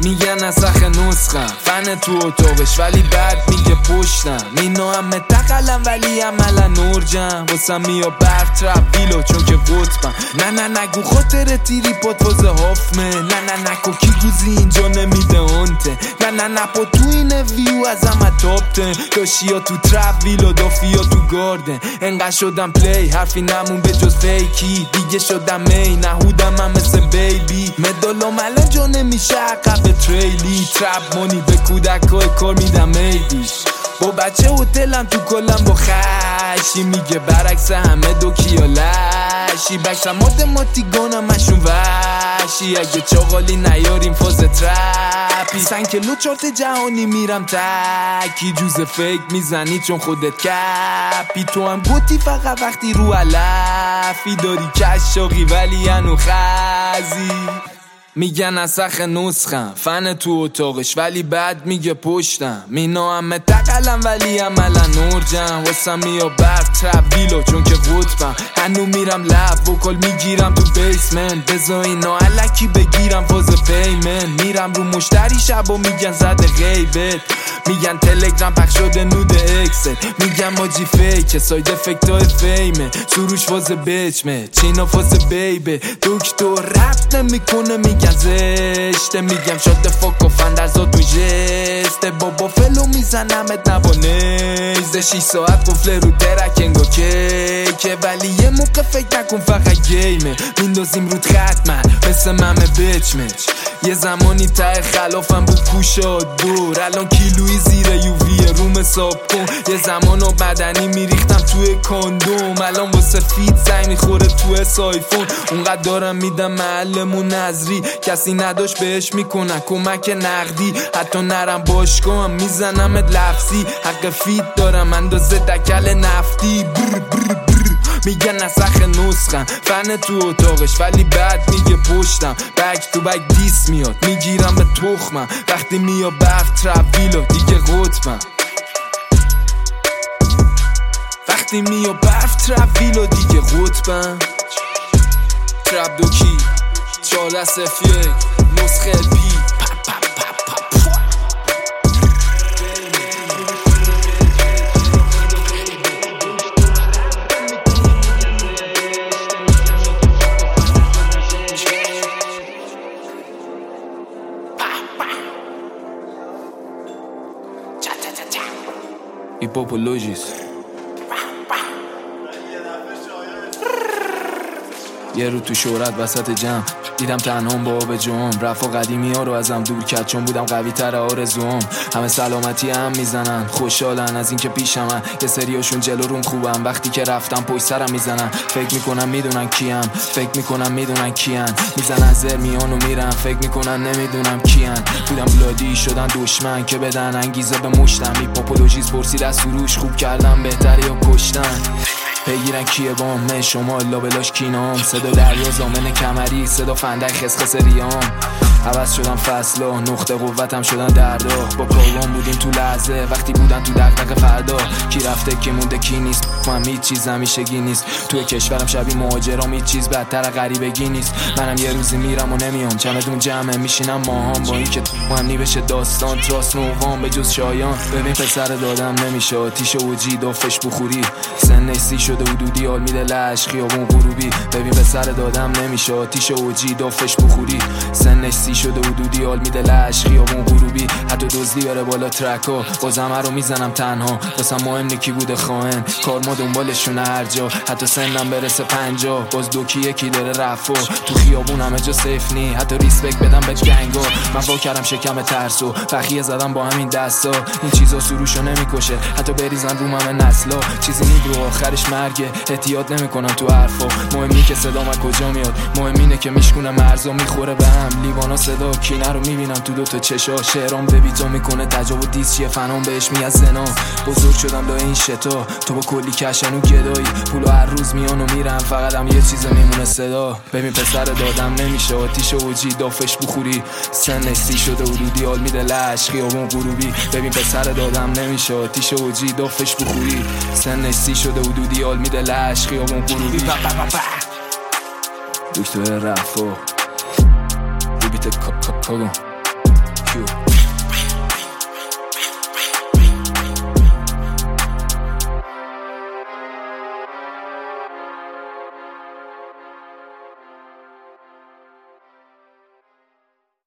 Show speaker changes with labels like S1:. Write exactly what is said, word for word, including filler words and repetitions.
S1: میگن نسخ نسخم فن تو اتاقش ولی بعد میگه پشتم مینو همه تقلم ولی عملا نورجم واسم میا برف ترپ ویلو چون که وطبم نه نه نگو خاطر تیری پات وازه هافمه نه نه نکو کی گوزی اینجا نمیده انته نه نه نه پا تو این ویو از همه تابتن داشتی یا تو ترپ ویلو دافی یا تو گاردن انقدر شدم پلی حرفی نمون به جز فیکی دیگه شدم می نهودم هم مثل بیبی مدالام الان جا نمیشه عقب تریلی ترپ مونی به کودکای کار میدم میدیش با بچه هتلم تو کلم با خشی میگه برعکس همه دو کیا لشی بکسم ماتماتیگانم مشون وشی اگه چاقالی نیاریم فاز ترپی سن کلو چارت جهانی میرم تکی جوز فیک میزنی چون خودت کپی تو هم گوتی فقط وقتی رو علفی داری کشاقی ولی انو خزی میگن نسخ نسخم فن تو اتاقش ولی بعد میگه پشتم مینا همه تقلم ولی عملا نورجم واسم میا برف ترپ ویلو چون که وطبم هنو میرم لب وکل میگیرم تو بیسمن بزا اینا علکی بگیرم فاز پیمن میرم رو مشتری شب و میگن زده غیبت میگن تلگرام پخش شده نود اکست میگن ماجی فیکه ساید افکتای فیمه سروش فاز بچمه چینا فاز بیبه دکتر رفت نمیکنه میگن زشته میگم شده فاک و فندرزا تو جسته بابا فلو میزنمت نبانیزده شیش ساعت قفله رو درک انگا کیکه ولی یه موقع فکر نکن فقط گیمه میندازیم رود ختمه مثل ممه بچمچ یه زمانی ته خلافم بود کوشاد دور الان کیلوی زیر یووی روم حساب کن یه زمان و بدنی میریختم توی کاندوم الان واسه فیت زنگ میخوره توی سایفون اونقدر دارم میدم محلمون نظری کسی نداشت بهش میکنن کمک نقدی حتی نرم باشگاه هم میزنمت لفظی حق فیت دارم اندازه دکل نفتی بر بر بر میگن نسخ نسخم فن تو اتاقش ولی بعد میگه پشتم بک تو بک دیس میاد میگیرم به تخمم وقتی میا برف ترپ ویلو دیگه قطبم وقتی میا برف ترپ ویلو دیگه قطبم ترپ دوکی چهارده صفر یک نسخه پی Hipopologis یه رو تو شهرت وسط جمع دیدم تنهام با آب جام رفا قدیمی ها رو ازم دور کرد چون بودم قوی تر آرزوام همه سلامتی هم میزنن خوشحالن از اینکه پیشمن یه سریاشون جلو روم خوبم وقتی که رفتم پشت سرم میزنن فکر میکنم میدونن کیم فکر میکنم میدونن کیان میزنن زر میان و میرن فکر میکنن نمیدونم کیان بودم بلادی شدن دشمن که بدن انگیزه به مشتم هیپوپولوژیز پرسید از سروش خوب کردم بهتر یا کشتن بگیرن کیه بام شما لابلاش کینام صدا دریا زامن کمری صدا فندک خسخس ریام عوض شدم فصلا نقطه قوتم شدن دردا با کاروان بودیم تو لحظه وقتی بودن تو دقدق فردا کی رفته کی مونده کی نیست من هیچ چیز همیشگی نیست توی کشورم شبیه مهاجرام هیچ چیز بدتر غریبگی نیست منم یه روزی میرم و نمیام چمدون جمعه میشینم ماهام با اینکه منی بشه داستان تراس نوام به جز شایان ببین پسر دادم نمیشه آتیش اوجی دافش بخوری سن سی شده حدودی حال میده لش خیابون غروبی ببین پسر دادم نمیشه آتیش اوجی دافش بخوری سن سی شده حدودی حال میده لش خیابون غروبی حتی دزدی بره بالا ترکا بازم رو میزنم تنها واسم مهم نیکی بوده خواهن کار ما دنبالشون هر جا حتی سنم برسه پنجا باز دوکی یکی داره رفا تو خیابون همه جا سیف نی حتی ریسپکت بدم به گنگا من وا کردم شکم ترسو بخیه زدم با همین دستا این چیزا سروشو نمیکشه حتی بریزن روم همه نسلا چیزی نی رو آخرش مرگه احتیاط نمیکنم تو حرفا مهم نی که صدام از کجا میاد مهم اینه که میشکونه مرزا میخوره به هم لیوانا صدا کینه رو میبینم تو دوتا چشا شعرام به بیتا میکنه تجاوز دیس چیه فنام بهش میاد زنا بزرگ شدم لای این شتا تو با کلی کشن و گدایی پولو هر روز میان و میرم فقط هم یه چیز میمونه صدا ببین پسر دادم نمیشه آتیش اوجی دافش بخوری سن سی شده حدودی حال میده لش خیابون غروبی ببین پسر دادم نمیشه آتیش اوجی دافش بخوری سن سی شده حدودی حال میده لش خیابون غروبی دکتر رفا بیت کاگو